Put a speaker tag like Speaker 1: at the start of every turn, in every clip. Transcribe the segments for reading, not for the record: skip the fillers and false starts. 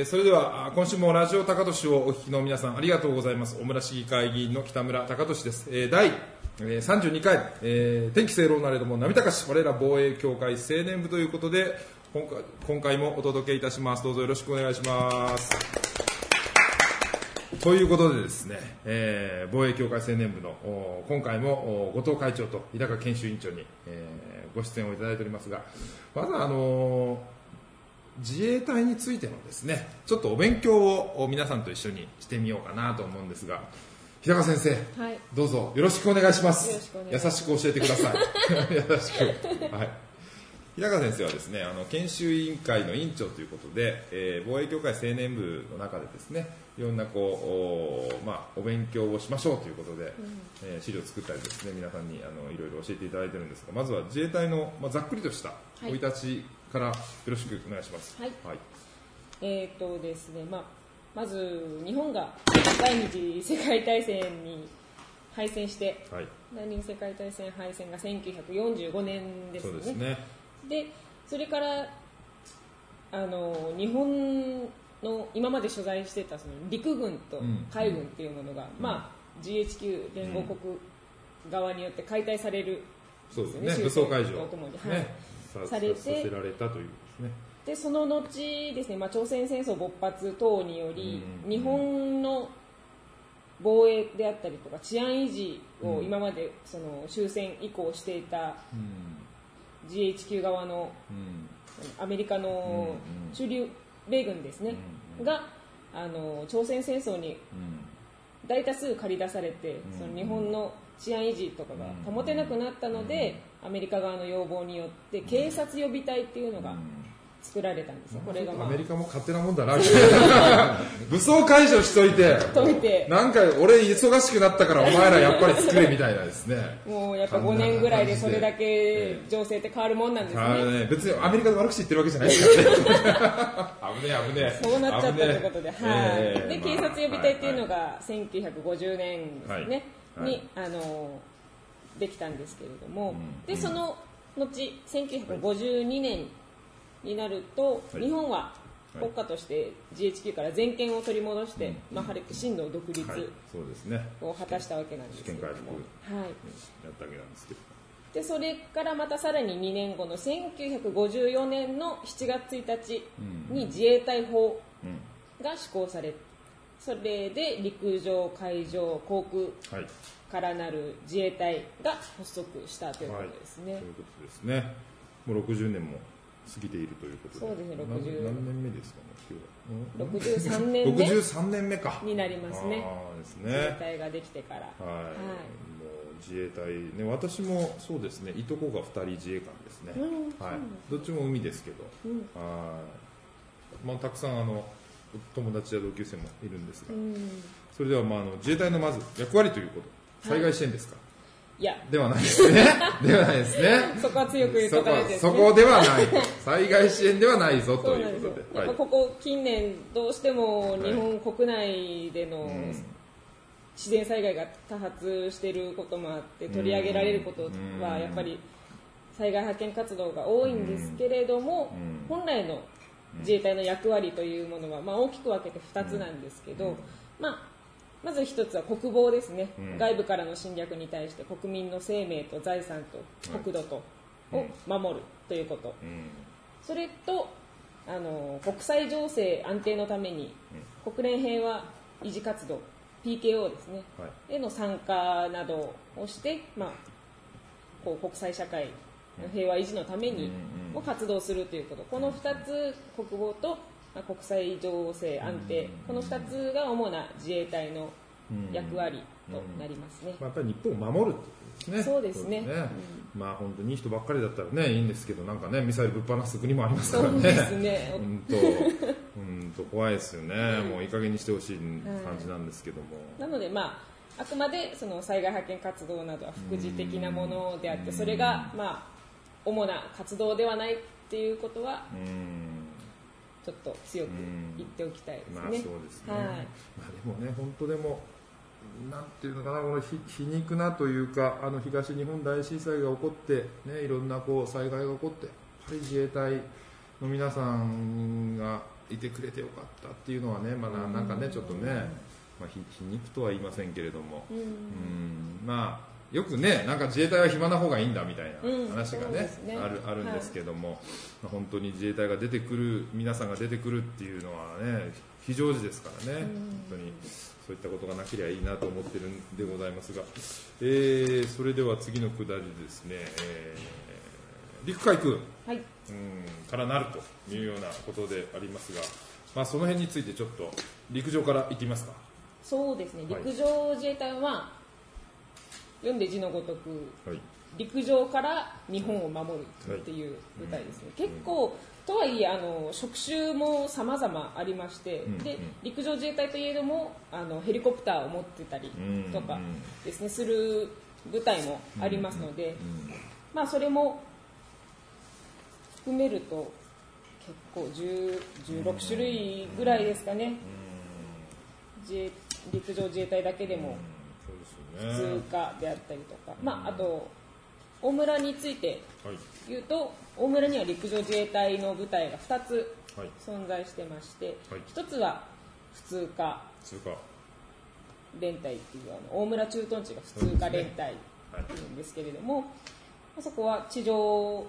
Speaker 1: それでは今週もラジオ高俊をお聞きの皆さんありがとうございます。小村市議会議員の北村高俊です。第32回、天気清朗なれども波高し我ら防衛協会青年部ということで今回もお届けいたします。どうぞよろしくお願いします。ということでですね、防衛協会青年部の今回も後藤会長と日高研修委員長に、ご出演をいただいておりますが、まず自衛隊についてのですねちょっとお勉強を皆さんと一緒にしてみようかなと思うんですが、日高先生、はい、どうぞよろしくお願いします。優しく教えてください優しく、はい、日高先生はですね研修委員会の委員長ということで、防衛協会青年部の中でですねいろんなお勉強をしましょうということで、資料を作ったりですね皆さんにいろいろ教えていただいてるんですが、まずは自衛隊の、ざっくりとした生い立ちからよろしくお願いします。はい、はい、
Speaker 2: ですね、まず日本が第二次世界大戦に敗戦して、はい、第二次世界大戦敗戦が1945年ですね。そうですね。でそれから日本の今まで所在してたその陸軍と海軍っていうものが、GHQ 連合国側によって解体される、
Speaker 1: そうですね、武装解除
Speaker 2: とともに、
Speaker 1: はい、させられたというですね。
Speaker 2: でその後ですね、朝鮮戦争勃発等により、日本の防衛であったりとか治安維持を今までその終戦以降していた GHQ 側のアメリカの駐留米軍ですね、が朝鮮戦争に大多数借り出されて、その日本の治安維持とかが保てなくなったので、アメリカ側の要望によって警察予備隊っていうのが作られたんですよ。これが、
Speaker 1: アメリカも勝手なもんだな武装解除しといてなんか俺忙しくなったからお前らやっぱり作れみたいなですね
Speaker 2: もうやっぱ5年ぐらいでそれだけ情勢って変わるもんなんですね。
Speaker 1: 別にアメリカで悪口言ってるわけじゃないですからね危ねえ
Speaker 2: そうなっちゃったということで、で警察予備隊っていうのが1950年ですね、にできたんですけれども、でその後1952年になると、日本は国家として GHQ から全権を取り戻して、真の独立を果たしたわけなんですけれども、
Speaker 1: やったわけなんですけど、
Speaker 2: でそれからまたさらに2年後の1954年の7月1日に自衛隊法が施行され、それで陸上海上航空からなる自衛隊が発足したということですね。
Speaker 1: ということですね。もう60年も過ぎているということで、
Speaker 2: そうですね、
Speaker 1: 何年目ですかね、
Speaker 2: 63年目
Speaker 1: 63年目か
Speaker 2: になりますね。
Speaker 1: ですね、
Speaker 2: 自衛隊ができてから、
Speaker 1: もう自衛隊ね、私もそうですね、いとこが2人自衛官ですね、どっちも海ですけど、たくさん友達や同級生もいるんですが、それでは自衛隊のまず役割ということ、災害支援ですか、いやではないですねではないですね
Speaker 2: そこは強く言うとかですね、
Speaker 1: そこではない災害支援ではないぞということで、
Speaker 2: やっぱここ近年どうしても日本国内での自然災害が多発していることもあって取り上げられることはやっぱり災害派遣活動が多いんですけれども、本来の自衛隊の役割というものは大きく分けて2つなんですけど、まず一つは国防ですね、外部からの侵略に対して国民の生命と財産と国土とを守るということ、それと国際情勢安定のために国連平和維持活動 PKO ですね、への参加などをして、国際社会の平和維持のためにも活動するということ、この2つ、国防と国際情勢安定、この2つが主な自衛隊の役割となりますね。
Speaker 1: やっぱり日本を守るってことですね。
Speaker 2: そうですね。
Speaker 1: 本当にいい人ばっかりだったらねいいんですけど、なんかねミサイルぶっ放す国もありますからね。
Speaker 2: そうですね。
Speaker 1: 怖いですよね。もういい加減にしてほしい感じなんですけども。
Speaker 2: なのであくまでその災害派遣活動などは副次的なものであって、それが主な活動ではないっていうことは。ちょっと強く言っておきたいですね。
Speaker 1: そうですね。でもね、本当でもなんていうのかな、この皮肉なというか、東日本大震災が起こってね、いろんな災害が起こって、やっぱり自衛隊の皆さんがいてくれてよかったっていうのはね、まあ、なんかねちょっとね、まあ、皮肉とは言いませんけれども、まあよくねなんか自衛隊は暇な方がいいんだみたいな話がね、あるんですけども、まあ、本当に自衛隊が出てくる皆さんが出てくるっていうのはね非常時ですからね、本当にそういったことがなければいいなと思ってるんでございますが、それでは次のくだりですね、陸海空、
Speaker 2: はい、
Speaker 1: からなるというようなことでありますが、まあ、その辺についてちょっと陸上からいってみますか。
Speaker 2: そうですね、陸上自衛隊は読んで字のごとく、はい、陸上から日本を守るっていう舞台ですね、結構とはいえ職種も様々ありまして、で陸上自衛隊といえどもヘリコプターを持ってたりとかですね、する部隊もありますので、まあ、それも含めると結構16種類ぐらいですかね、陸上自衛隊だけでも普通科であったりとか、まあ、あと大村について言うと、大村には陸上自衛隊の部隊が2つ存在してまして、1つは普通科連隊っていう大村駐屯地が普通科連隊っていうんですけれども、そこは地上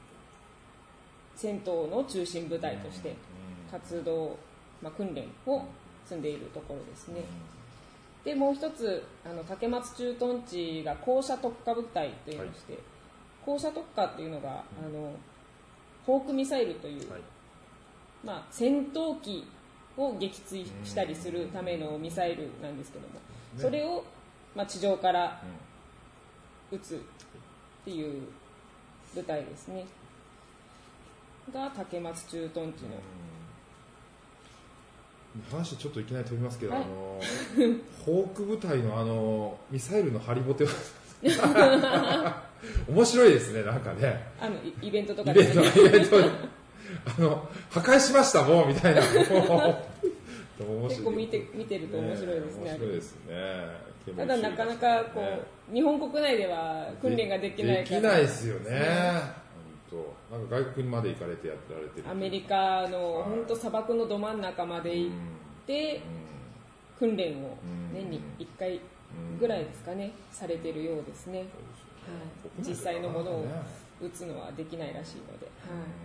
Speaker 2: 戦闘の中心部隊として活動、まあ、訓練を積んでいるところですね。でもう一つ竹松駐屯地が高射特化部隊といいまして、高射特化っていうのがホークミサイルという、まあ、戦闘機を撃墜したりするためのミサイルなんですけども、それを、まあ、地上から撃つっていう部隊ですねが竹松駐屯地の
Speaker 1: 話ちょっといきなり飛びますけど、ホーク部隊のミサイルのハリボテは面白いですね、なんかね
Speaker 2: イベントとかで、ね、
Speaker 1: イベントで破壊しましたもうみたいな
Speaker 2: 結構見てると面白いですね。
Speaker 1: 面白いですね。
Speaker 2: ただなかなかこう、日本国内では訓練ができないから。
Speaker 1: できないですよね。なんか外国にまで行かれてやられてる。
Speaker 2: アメリカの本当砂漠のど真ん中まで行って、訓練を年に1回ぐらいですかね、されてるようですね。実際のものを撃つのはできないらしいので。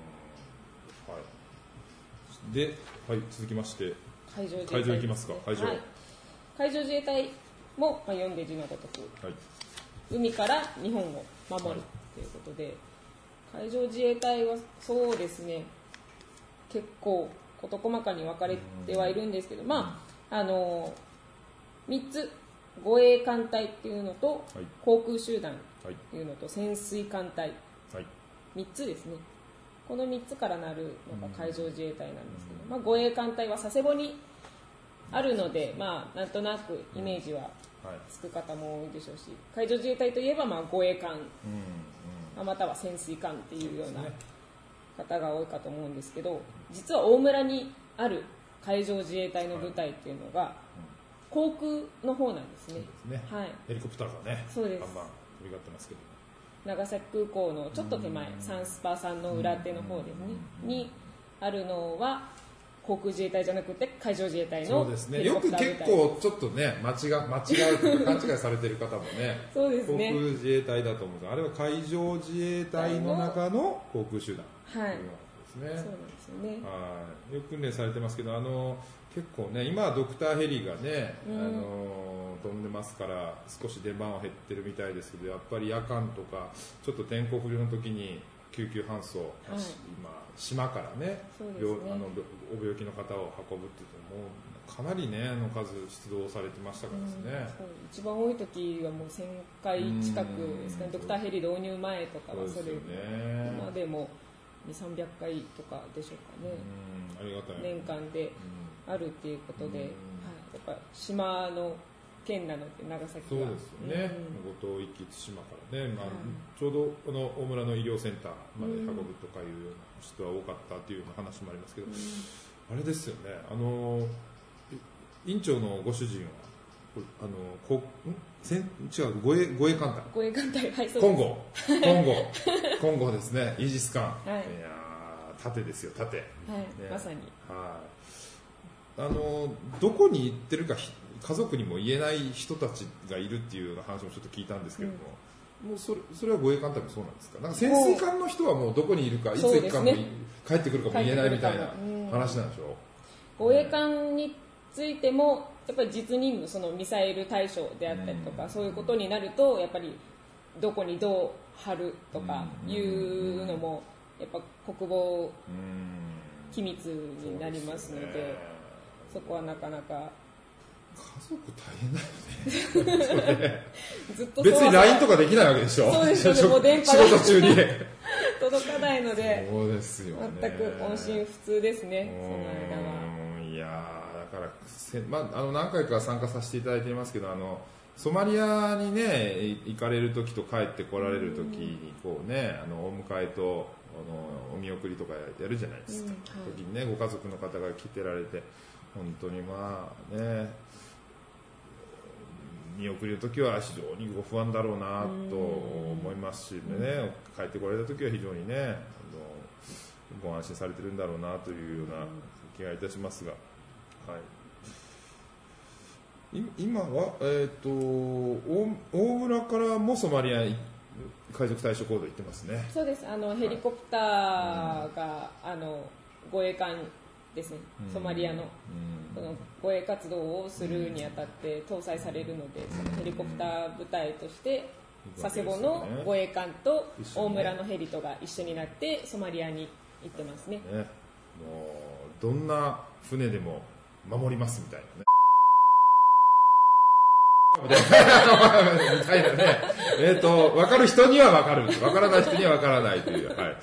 Speaker 1: で、続きまして
Speaker 2: 海上
Speaker 1: 自衛隊いきますか。
Speaker 2: 海上自衛隊も、読んで字のごとく、海から日本を守るということで、海上自衛隊はそうですね、結構事細かに分かれてはいるんですけど、まあ3つ、護衛艦隊っていうのと、航空集団っていうのと、潜水艦隊、3つですね。この3つからなるのが海上自衛隊なんですけど、まあ、護衛艦隊は佐世保にあるので、まあ、なんとなくイメージはつく方も多いでしょうし、海上自衛隊といえばまあ護衛艦、または潜水艦っていうような方が多いかと思うんですけど、実は大村にある海上自衛隊の部隊っていうのが航空の方なんですね。
Speaker 1: ヘリコプターがね、
Speaker 2: そうです。
Speaker 1: バンバン飛び交ってますけど、
Speaker 2: 長崎空港のちょっと手前、サンスパさんの裏手の方ですね、にあるのは航空自衛隊じゃなくて海上自衛隊のヘリコプター部隊。
Speaker 1: よく結構ちょっとね間違うというか勘違いされてる方もね
Speaker 2: そうですね、
Speaker 1: 航空自衛隊だと思うんですが、あれは海上自衛隊の中の航空集団というわけですね。
Speaker 2: そうなんですよね。
Speaker 1: よく訓練されてますけど、結構ね今はドクターヘリがね、飛んでますから少し出番は減ってるみたいですけど、やっぱり夜間とかちょっと天候不良の時に救急搬送、今島からね、お病気の方を運ぶっていうともうかなりね数出動されてましたからですね。
Speaker 2: 一番多い時はもう1000回近くですかね。ドクターヘリ導入前とかはそれ今でも200-300回とかでしょうかね。
Speaker 1: ありがたい
Speaker 2: 年間であるっていうことで、やっぱ島の県なので長崎は
Speaker 1: そうですよね、五島壱岐対馬からね、ちょうどこの大村の医療センターまで運ぶとかいうような人は多かったっていうような話もありますけど、あれですよね、院長のご主人は護衛艦隊、
Speaker 2: 護衛艦隊、はい、そうです。
Speaker 1: 今後ですね、イージス艦、いや盾ですよ、盾。
Speaker 2: はい、まさに。
Speaker 1: どこに行ってるか家族にも言えない人たちがいるっていうような話もちょっと聞いたんですけれども、もうそれは護衛艦隊もそうなんですか。なんか潜水艦の人はもうどこにいるか、いつ行くかも、帰ってくるかも言えないみたいな話なんでしょう。
Speaker 2: 護衛艦についてもやっぱり実任務、そのミサイル対象であったりとか、そういうことになるとやっぱりどこにどう張るとかいうのもやっぱ国防機密になりますので、そこはなかなか
Speaker 1: 家族大変だよね
Speaker 2: ずっと
Speaker 1: 別に LINE とかできないわけでしょ。
Speaker 2: そうですよね、もう電波
Speaker 1: 仕事中に
Speaker 2: 届かないので、
Speaker 1: そうですよね、
Speaker 2: 全く音信不通ですね、その間は。
Speaker 1: いやだから何回か参加させていただいていますけど、ソマリアにね行かれる時と帰ってこられる時にこうね、お迎えとお見送りとかやるじゃないですか、時にねご家族の方が来てられて、本当にまあね見送りの時は非常にご不安だろうなと思いますしね、帰ってこられた時は非常にねご安心されてるんだろうなというような気がいたしますが、はい、今は、大村からもソマリア海賊対処行動行ってますね。
Speaker 2: そうです、ヘリコプターが、護衛艦ですね、ソマリアの、その護衛活動をするにあたって搭載されるので、そのヘリコプター部隊として佐世保の護衛艦と大村のヘリとが一緒になってソマリアに行ってますね。
Speaker 1: もうどんな船でも守りますみたいなねみたいなね。分かる人には分かる、分からない人には分からないという、はい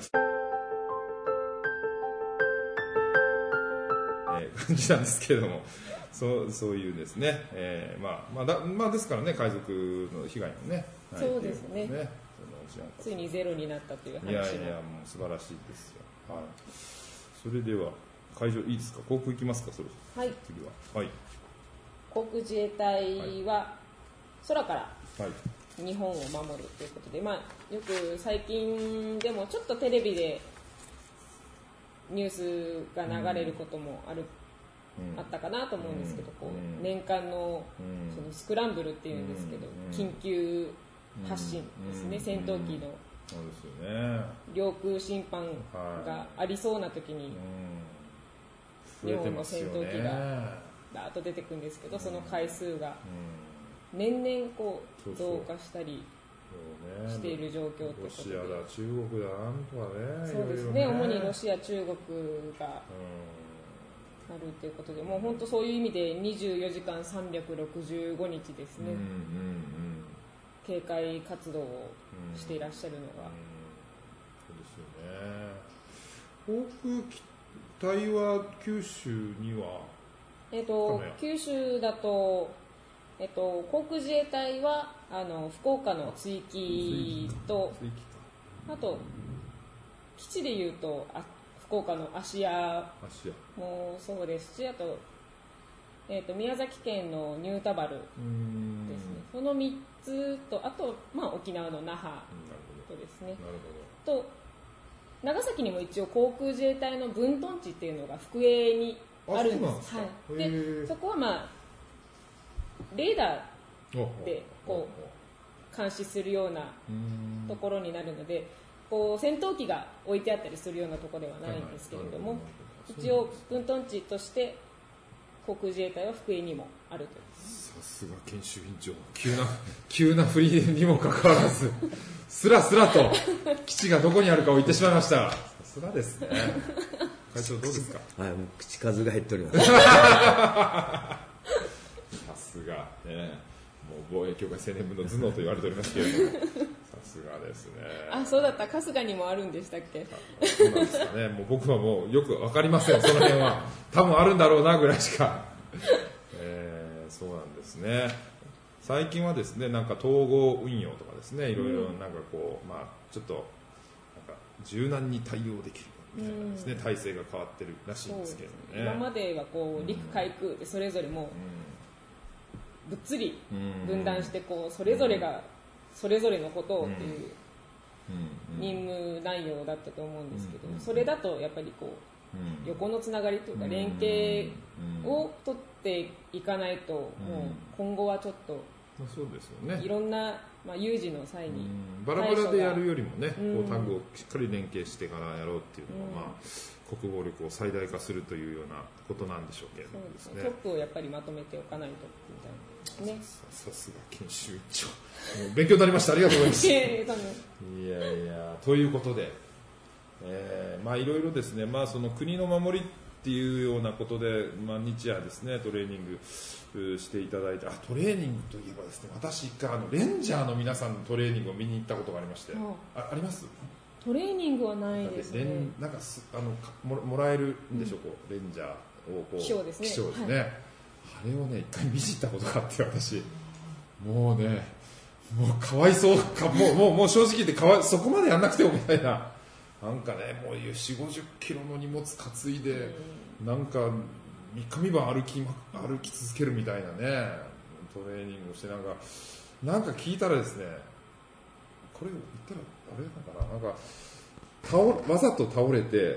Speaker 1: 感じなんですけれども、そういうですね、まあですからね、海賊の被害もね、
Speaker 2: そうですね、ついにゼロになったという話も、
Speaker 1: いやもう素晴らしいですよ。はい、それでは会場いいですか、航空行きますか、それ。
Speaker 2: はい、
Speaker 1: 次は、はい、
Speaker 2: 航空自衛隊は空から
Speaker 1: はい
Speaker 2: 日本を守るということで、まあ、よく最近でもちょっとテレビでニュースが流れることもあったかなと思うんですけど、こう年間のそのスクランブルっていうんですけど、緊急発進ですね、戦闘機の領空侵犯がありそうな時に日本の戦闘機がバーッと出てくるんですけど、その回数が年々こう増加したりしている状況ということで、
Speaker 1: ロシアだ中国だなんとかね、
Speaker 2: そうですね、主にロシア中国があるということで、もう本当そういう意味で24時間365日ですね、警戒活動をしていらっしゃるのが、
Speaker 1: そうですよね。航空機体は九州には、
Speaker 2: 九州だと、航空自衛隊は福岡の追記と、あと基地でいうと福岡の芦屋もそうですし、あと、宮崎県のニュータバルですね、その3つと、あと、まあ、沖縄の那覇とですね、と長崎にも一応航空自衛隊の分屯地っていうのが福江にあるんです。はい、でそこは、まあ、レーダーでこう監視するようなところになるので、こう戦闘機が置いてあったりするようなところではないんですけれども、一応分屯地として航空自衛隊は福江にもあると。
Speaker 1: さすが研修員長、急な振りにもかかわらずスラスラと基地がどこにあるかを言ってしまいました。さすがですね。会長どうですか。
Speaker 3: はい、もう口数が減っております
Speaker 1: さすが、ね、もう防衛協会青年部の頭脳と言われておりますけれども、さすがですね。
Speaker 2: あ、そうだった、春日にもあるんでしたっけ。
Speaker 1: そうなんですかね。もう僕はもうよく分かりません、その辺は。多分あるんだろうなぐらいしか。そうなんですね。最近はですね、なんか統合運用とかですね、いろいろなんかこう、まあちょっとなんか柔軟に対応できるみたいなですね、体制が変わってるらしいんですけどね。
Speaker 2: 今まではこう陸海空でそれぞれもぶっつり分断して、こうそれぞれがそれぞれのことをっていう任務内容だったと思うんですけど、それだとやっぱりこう横のつながりというか連携を取っていかないと、もう今後はちょっと
Speaker 1: そうですよね、
Speaker 2: いろんな、有事の際に
Speaker 1: バラバラでやるよりもね、こうタッグをしっかり連携してからやろうっていうのが、国防力を最大化するというようなことなんでしょうけれどもですね。
Speaker 2: トップをやっぱりまとめておかないとみたいなね。
Speaker 1: さすが研修長、もう勉強になりました。ありがとうございます。いやいや、ということで、いろいろですね、その国の守りっていうようなことで、日夜ですねトレーニングしていただいて、トレーニングといえばですね、私一回レンジャーの皆さんのトレーニングを見に行ったことがありまして、あります？
Speaker 2: トレーニングはないですね。
Speaker 1: なんかもらえるんでしょう、こうレンジャーをこう
Speaker 2: 気象ですね。
Speaker 1: 気象ですね、はい、あれをね一回見に行ったことがあって、私もうね、もうかわいそうか、もう正直言ってそこまでやんなくてもみたいな、なんかね、もういう4、50キロの荷物担いで、なんか3日3晩歩き続けるみたいなね、トレーニングをして、なんか聞いたらですね、これ言ったらあれなのかな、なんかわざと倒れて、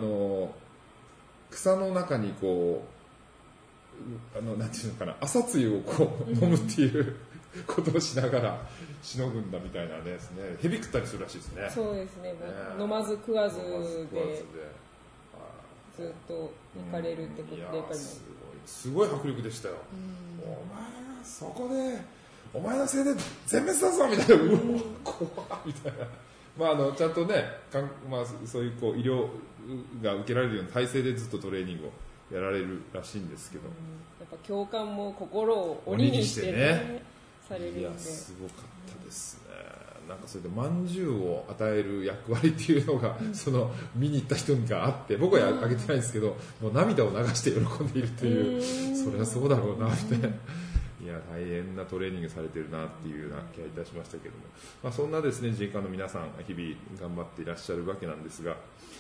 Speaker 1: 草の中にこうなんていうのかな、朝露をこう飲むっていうことをしながらしのぐんだみたいなですね、蛇食ったりするらしいですね。
Speaker 2: そうですね、飲まず食わずでずっと行かれるってことで、やっぱり
Speaker 1: すごい迫力でしたよ。お前がそこでお前のせいで全滅だぞみたいな、怖いみたいな、ちゃんとね、そういうこう医療が受けられるような体制でずっとトレーニングをやられるらしいんですけど、
Speaker 2: やっぱ教官も心を鬼にしてねされるんで、いや
Speaker 1: すごかったですね。なんかそれでまんじゅうを与える役割っていうのが、その見に行った人があって、僕はあげてないんですけど、もう涙を流して喜んでいるっていう、それはそうだろうなっていや大変なトレーニングされてるなっていうような気がいたしましたけども、そんなですね自衛官の皆さん日々頑張っていらっしゃるわけなんですが、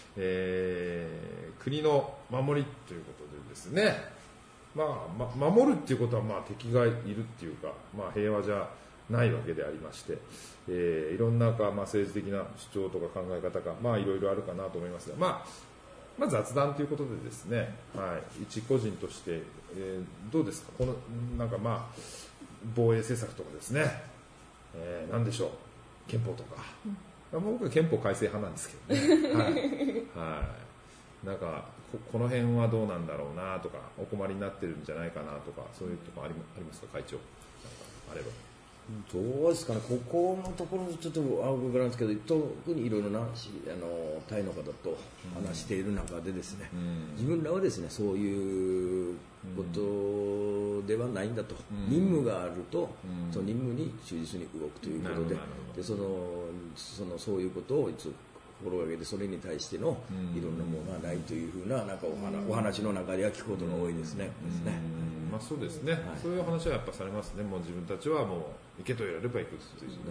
Speaker 1: 国の守りということでですね、守るっていうことは敵がいるっていうか、平和じゃないわけでありまして、いろんな政治的な主張とか考え方がいろいろあるかなと思いますが、雑談ということでですね、一個人として、どうですか、このなんか防衛政策とかですね、何でしょう、憲法とか、僕は憲法改正派なんですけどねなんかこの辺はどうなんだろうなとか、お困りになってるんじゃないかなとか、そういうところありますか、会長。あれば
Speaker 3: どうですかね、ここのところちょっと僕なんですけど、特にいろいろなタイの方と話している中でですね、自分らはですねそういうことではないんだと、任務があると、その任務に忠実に動くということで、そういうことをいつ心がけて、それに対してのいろんなものがないというふうな、なんかお話の中では聞くことが多いですね。
Speaker 1: そうですね、そういう話はやっぱされますね。もう自分たちはもう行けと言われれば行くというですね。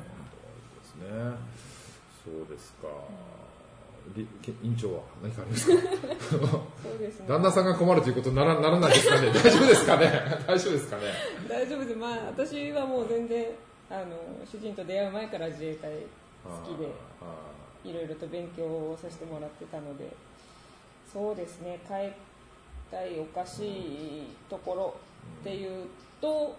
Speaker 1: そうですか。委員長は何かありますか？
Speaker 2: そうですね。
Speaker 1: 旦那さんが困るということにならないですかね。大丈夫ですかね。大丈夫ですかね。
Speaker 2: 大丈夫です。私はもう全然主人と出会う前から自衛隊好きで、いろいろと勉強をさせてもらってたので、そうですね。帰ったいおかしいところっていうと、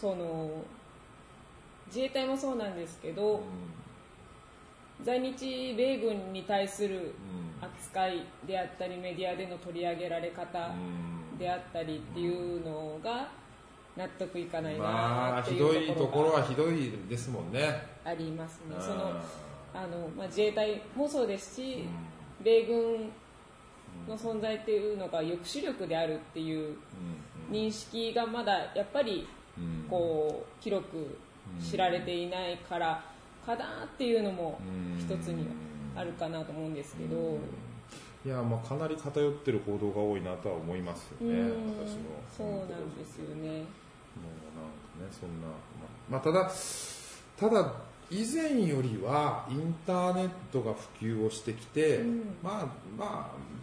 Speaker 2: 自衛隊もそうなんですけど、在日米軍に対する扱いであったり、メディアでの取り上げられ方であったりっていうのが納得いかないなっていうところが
Speaker 1: ひどいですもんね。
Speaker 2: ありますね。自衛隊もそうですし、米軍の存在っていうのが抑止力であるっていう認識がまだやっぱりこう広く知られていないからかなっていうのも一つにはあるかなと思うんですけど、
Speaker 1: いやかなり偏ってる報道が多いなとは思いますよね。私も
Speaker 2: そうなんですよね。
Speaker 1: もうなんかね、そんな、ただ以前よりはインターネットが普及をしてきて、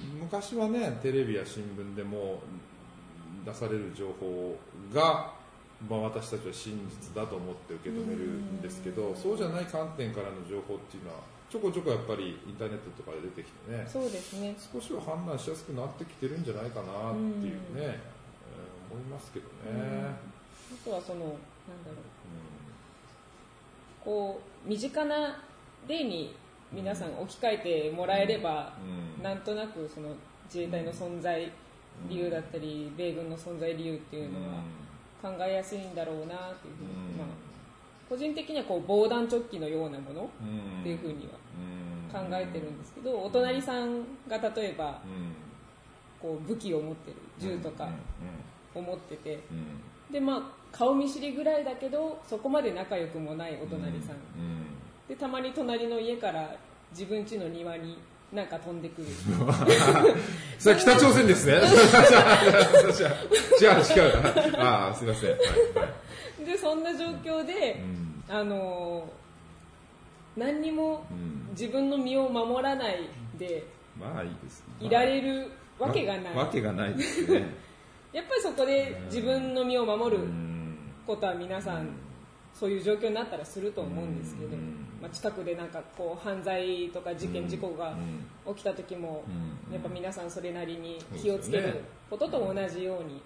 Speaker 1: 昔はねテレビや新聞でも出される情報が私たちは真実だと思って受け止めるんですけど、そうじゃない観点からの情報っていうのはちょこちょこやっぱりインターネットとかで出てきてね、
Speaker 2: そうですね、
Speaker 1: 少しは判断しやすくなってきてるんじゃないかなっていうね、思いますけどね。
Speaker 2: あとはそのなんだろう、こう身近な例に皆さん置き換えてもらえれば、なんとなくその自衛隊の存在理由だったり、米軍の存在理由っていうのは考えやすいんだろうなというふうに、個人的にはこう防弾チョッキのようなものっていうふうには考えてるんですけど、お隣さんが例えばこう武器を持ってる、銃とかを持ってて、で顔見知りぐらいだけどそこまで仲良くもないお隣さんで、たまに隣の家から自分家の庭になんか飛んでくる
Speaker 1: それは北朝鮮ですね違うああすいません、
Speaker 2: でそんな状況で、何にも自分の身を守らないでいられるわけがない、
Speaker 1: わけがないですね
Speaker 2: やっぱりそこで自分の身を守ることは皆さんそういう状況になったらすると思うんですけど、近くでなんかこう犯罪とか事件、事故が起きた時もやっぱ皆さんそれなりに気をつけることと同じように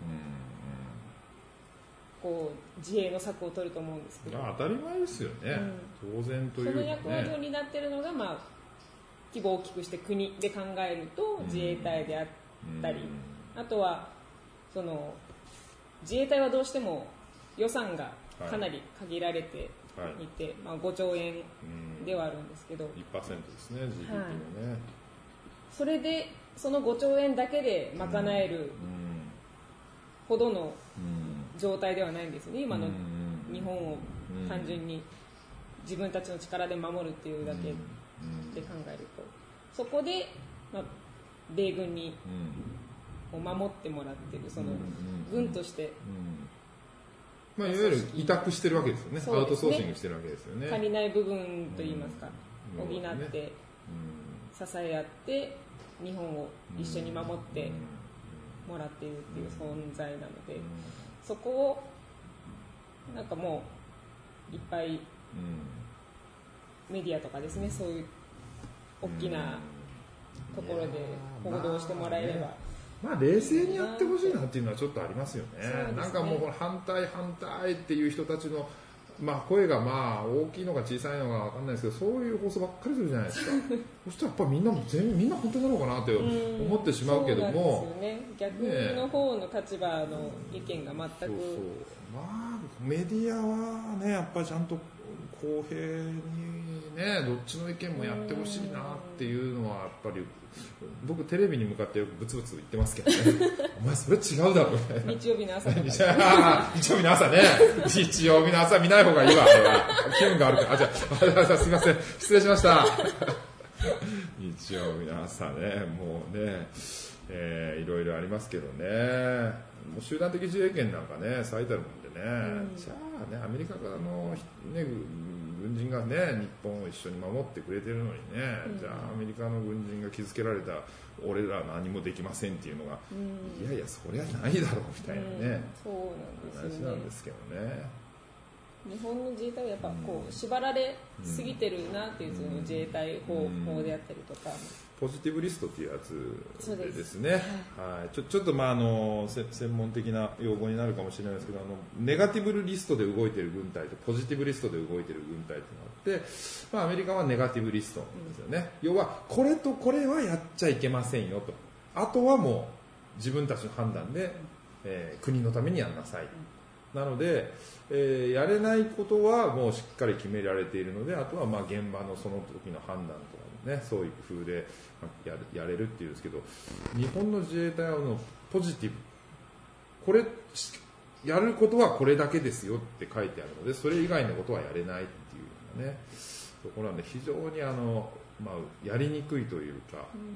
Speaker 2: こう自衛の策を取ると思うんですけど、
Speaker 1: 当たり前ですよね、当然というか、ね、
Speaker 2: その役割を担っているのが、規模を大きくして国で考えると自衛隊であったり、あとはその自衛隊はどうしても予算がかなり限られていて、5兆円ではあるんですけど、
Speaker 1: 1% ですね GDP のね、
Speaker 2: それでその5兆円だけで賄えるほどの状態ではないんですね、今の日本を単純に自分たちの力で守るっていうだけで考えると、そこで、米軍に守ってもらってるその軍として、
Speaker 1: いわゆる委託してるわけですよね、アウトソーシングしてるわけですよね、
Speaker 2: 足りない部分といいますか、補って支え合って日本を一緒に守ってもらっているっていう存在なので、そこをなんかもういっぱいメディアとかですね、そういう大きなところで報道してもらえれば、
Speaker 1: 冷静にやってほしいなっていうのはちょっとありますよね。なんかもう反対っていう人たちの、声が大きいのか小さいのか分かんないですけど、そういう放送ばっかりするじゃないですかそしたらやっぱみんな本当なのかなって思ってしまうけども、
Speaker 2: そうですよね、逆の方の立場の意見が全く、
Speaker 1: メディアはねやっぱりちゃんと公平にねどっちの意見もやってほしいなっていうのはやっぱり僕テレビに向かってよくブツブツ言ってますけどねお前それ違うだろみたいな、
Speaker 2: 日曜日の朝とか
Speaker 1: 日曜日の朝ね日曜日の朝見ない方がいいわ、あれは気分が悪くて、すいません失礼しました日曜日の朝ねもうね、いろいろありますけどね、もう集団的自衛権なんかね最たるもんでね、じゃあねアメリカからの、ね、軍人がね日本を一緒に守ってくれてるのにね、じゃあアメリカの軍人が傷つけられた俺ら何もできませんっていうのが、いやそりゃないだろうみたいなね、
Speaker 2: そうなんですよね、
Speaker 1: 話なんですけどね。
Speaker 2: 日本の自衛隊はやっぱこう縛られすぎてるなっていう、その自衛隊法であったりとか、
Speaker 1: ポジティブリストっていうやつでですね、
Speaker 2: はい、
Speaker 1: ちょっと専門的な用語になるかもしれないですけど、ネガティブリストで動いている軍隊とポジティブリストで動いている軍隊っていうのがあって、アメリカはネガティブリストですよね、要はこれとこれはやっちゃいけませんよと、あとはもう自分たちの判断で、国のためにやんなさい、なので、やれないことはもうしっかり決められているので、あとは現場のその時の判断とかね、そういう風でやれるっていうんですけど、日本の自衛隊はポジティブ、これやることはこれだけですよって書いてあるので、それ以外のことはやれないっていうねところなんで、非常にやりにくいというか、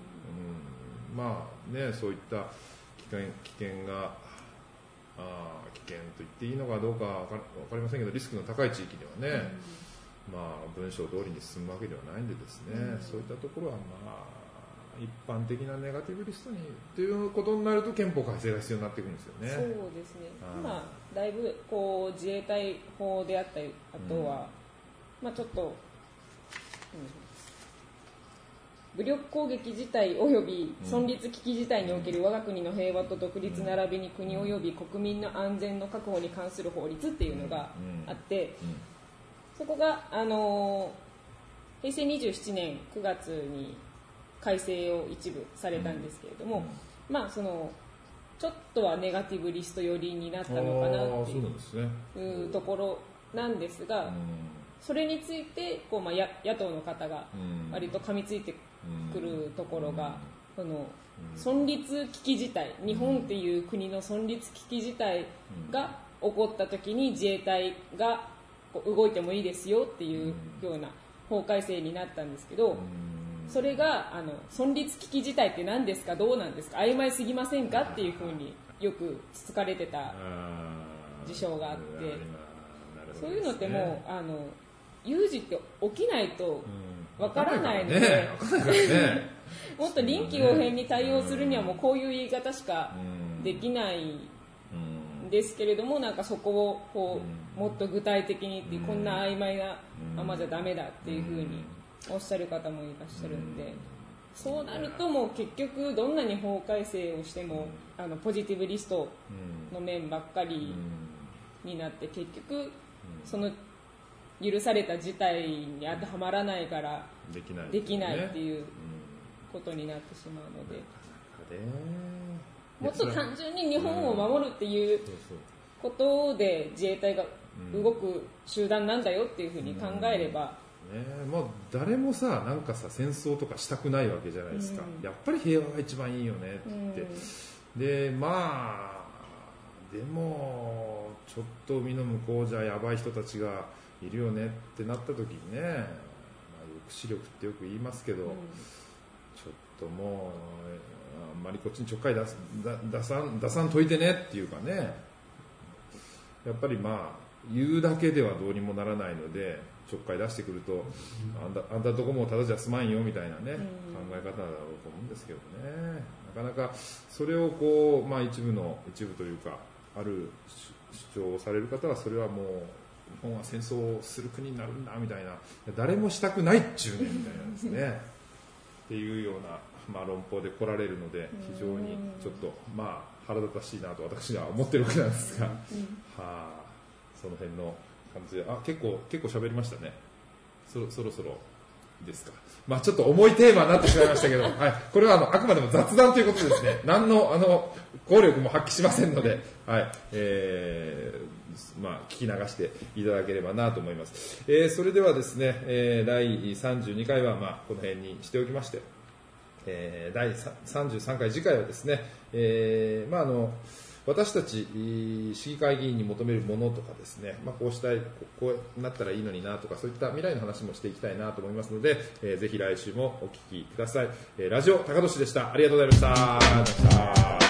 Speaker 1: そういった危険が危険と言っていいのかどうか分かりませんけど、リスクの高い地域ではね、文章通りに進むわけではないんでですね、そういったところは一般的なネガティブリストにということになると憲法改正が必要になってくるんですよね。
Speaker 2: そうですね。今だいぶこう自衛隊法であったり、あとは、まあちょっと、武力攻撃事態及び存立危機事態における我が国の平和と独立並びに国及び国民の安全の確保に関する法律っていうのがあって、そこが平成27年9月に改正を一部されたんですけれども、まあそのちょっとはネガティブリスト寄りになったのかなっていうところなんですが、それについてこう、まあ、野党の方が割と噛みついてくるところが、その存立危機事態、日本っていう国の存立危機事態が起こった時に自衛隊がこう動いてもいいですよっていうような法改正になったんですけど、それが存立危機事態って何ですか、どうなんですか、曖昧すぎませんかっていうふうによくつつかれてた事象があって、そういうのってもう有事って起きないとわからないので、もっと臨機応変に対応するにはもうこういう言い方しかできないんですけれども、なんかそこをこうもっと具体的にってこんな曖昧なままじゃダメだっていうふうにおっしゃる方もいらっしゃるんで、そうなるともう結局どんなに法改正をしてもポジティブリストの面ばっかりになって、結局その許された事態に当てはまらないからできないっていうことになってしまうので、もっと単純に日本を守るっていうことで自衛隊が動く集団なんだよっていうふうに考えれば、
Speaker 1: もう誰もさ、なんかさ戦争とかしたくないわけじゃないですか、やっぱり平和が一番いいよねって言って、でまあでもちょっと海の向こうじゃやばい人たちがいるよねってなった時にね、まあ、抑止力ってよく言いますけど、ちょっともうあんまりこっちにちょっかい出さんといてねっていうかね、やっぱりまあ言うだけではどうにもならないので、ちょっかい出してくると、あんたどこもただじゃ済まんよみたいなね、考え方だろうと思うんですけどね、なかなかそれをこう、まあ、一部というかある主張をされる方は、それはもう日本は戦争をする国になるんだみたいな、誰もしたくないっちゅうねみたいなですねっていうような、まあ、論法で来られるので、非常にちょっと、まあ、腹立たしいなと私は思ってるわけなんですが、その辺の感じで、結構喋りましたね。そろそろですか。まあちょっと重いテーマになってしまいましたけど、はい、これはあくまでも雑談ということでですね、何の効力も発揮しませんので、はい、まあ聞き流していただければなと思います。それではですね、第32回はまあこの辺にしておきまして、第33回次回はですね、まあ私たち市議会議員に求めるものとかですね、まあ、こうしたい、こうなったらいいのになとか、そういった未来の話もしていきたいなと思いますので、ぜひ来週もお聞きください。ラジオ高俊でした。ありがとうございました。